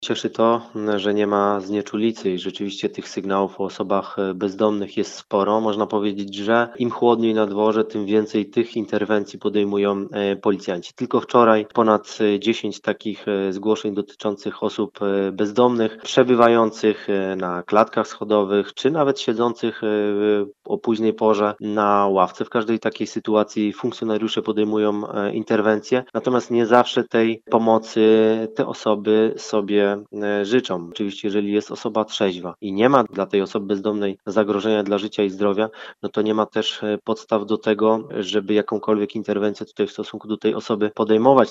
Cieszy to, że nie ma znieczulicy i rzeczywiście tych sygnałów o osobach bezdomnych jest sporo. Można powiedzieć, że im chłodniej na dworze, tym więcej tych interwencji podejmują policjanci. Tylko wczoraj ponad 10 takich zgłoszeń dotyczących osób bezdomnych, przebywających na klatkach schodowych, czy nawet siedzących o późnej porze na ławce. W każdej takiej sytuacji funkcjonariusze podejmują interwencje, natomiast nie zawsze tej pomocy te osoby sobie życzą. Oczywiście, jeżeli jest osoba trzeźwa i nie ma dla tej osoby bezdomnej zagrożenia dla życia i zdrowia, no to nie ma też podstaw do tego, żeby jakąkolwiek interwencję tutaj w stosunku do tej osoby podejmować.